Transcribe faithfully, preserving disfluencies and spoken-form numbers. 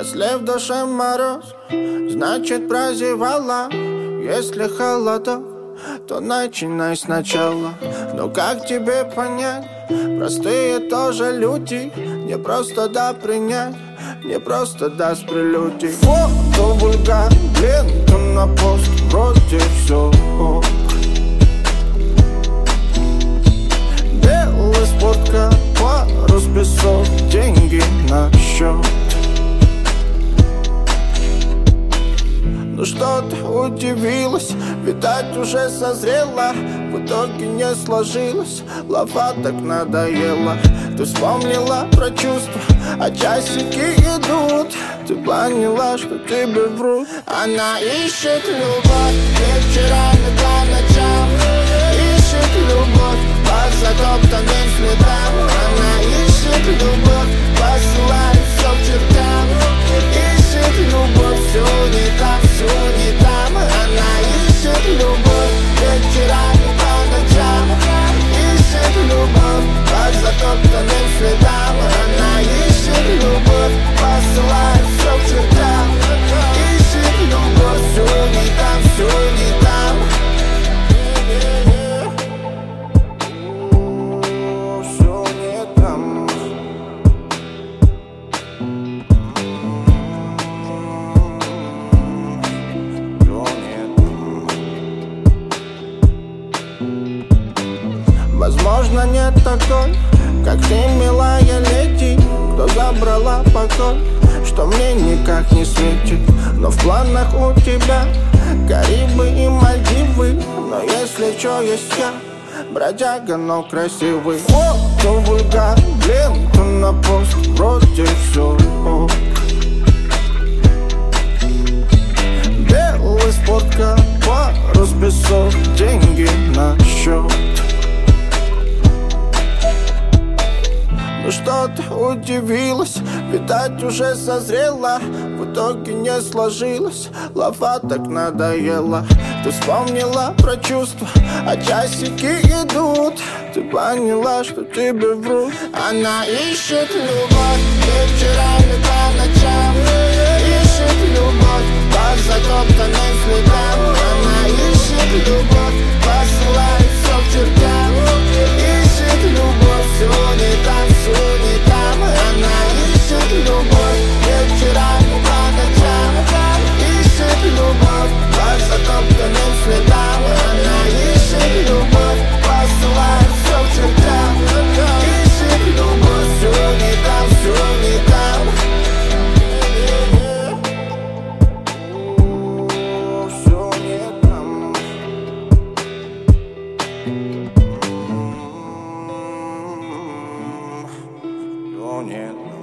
Если в душе мороз, значит прозевала. Если холодок, то начинай сначала. Но как тебе понять? Простые тоже люди. Не просто да принять, не просто да с прелюдий. Фото вульгар, ленту на пост, вроде все ок. Белый спорткар, пару список, деньги на счет. Ну что ты удивилась, видать уже созрела. В итоге не сложилось, лафа так надоела. Ты вспомнила про чувства, а часики идут. Ты поняла, что тебе врут. Она ищет любовь вечерами по ночам. Ищет любовь по затоптанным следам. Она ищет любовь, посылает все к чертям. Ищет любовь, все не там, все не там. Она ищет любовь вечерами по ночам. Ищет любовь по затоптанным следам. Она ищет любовь, посылает все к чертям. Ищет любовь, все не там, все не там. Все не там. Возможно, нет такой, как ты, милая леди, кто забрала покой, что мне никак не светит. Но в планах у тебя Карибы и Мальдивы. Но если чё, есть я, бродяга, но красивый. Фото вульгар, ленту на пост, вроде все ок. Белый спорткар, пару список, деньги на счет. Ну что ты удивилась, видать уже созрела. В итоге не сложилось, лафа так надоела. Ты вспомнила про чувства, а часики идут. Ты поняла, что тебе врут. Она ищет любовь вечерами по ночам. Ищет любовь по затоптанным следам. Она ищет любовь, посылает все к чертям. Ищет любовь, все не там, все не там. Она ищет любовь вечерами по ночам. Ищет любовь по затоптанным следам. Она ищет любовь, посылает все к чертям. Ищет любовь, все не там, все не там. Все не там. Все не там.